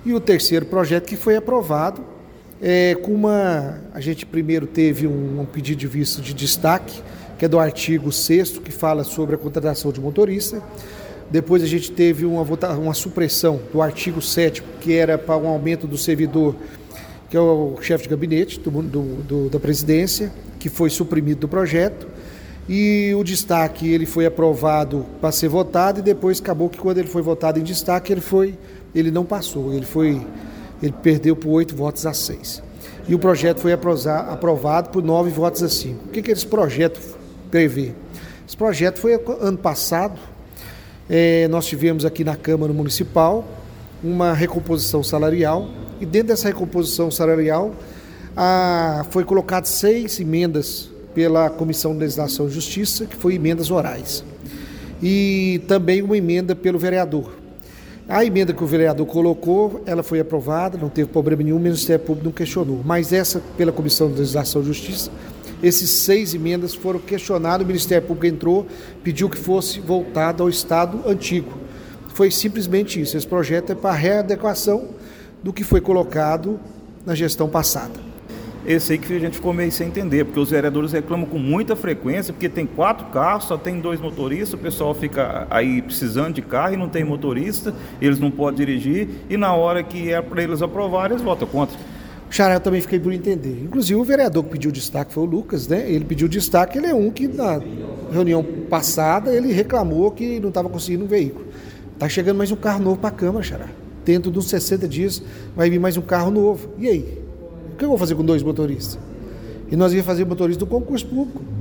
E o terceiro projeto que foi aprovado, a gente primeiro teve um pedido de visto de destaque, que é do artigo 6º, que fala sobre a contratação de motorista. Depois a gente teve uma supressão do artigo 7º, que era para um aumento do servidor, que é o chefe de gabinete da presidência, que foi suprimido do projeto. E o destaque ele foi aprovado para ser votado, e depois acabou que quando ele foi votado em destaque, ele não passou, ele perdeu por 8 votos a 6. E o projeto foi aprovado por 9 votos a 5. O que esse projeto prevê? Esse projeto foi ano passado, nós tivemos aqui na Câmara Municipal uma recomposição salarial, e dentro dessa recomposição salarial foi colocado 6 emendas pela Comissão de Legislação e Justiça, que foi emendas orais, e também uma emenda pelo vereador. A emenda que o vereador colocou, ela foi aprovada, não teve problema nenhum, o Ministério Público não questionou, mas essa pela Comissão de Legislação e Justiça, esses 6 emendas foram questionadas, o Ministério Público entrou, pediu que fosse voltado ao estado antigo. Foi simplesmente isso, esse projeto é para readequação do que foi colocado na gestão passada. Esse aí que a gente ficou meio sem entender, porque os vereadores reclamam com muita frequência, porque tem 4 carros, só tem 2 motoristas, o pessoal fica aí precisando de carro e não tem motorista, eles não podem dirigir, e na hora que é para eles aprovarem, eles votam contra. Xará, eu também fiquei por entender. Inclusive o vereador que pediu destaque foi o Lucas, né? Ele pediu destaque, ele é um que na reunião passada ele reclamou que não estava conseguindo um veículo. Está chegando mais um carro novo para a Câmara, Xará. Dentro de uns 60 dias vai vir mais um carro novo. E aí? O que eu vou fazer com 2 motoristas? E nós íamos fazer motorista do concurso público.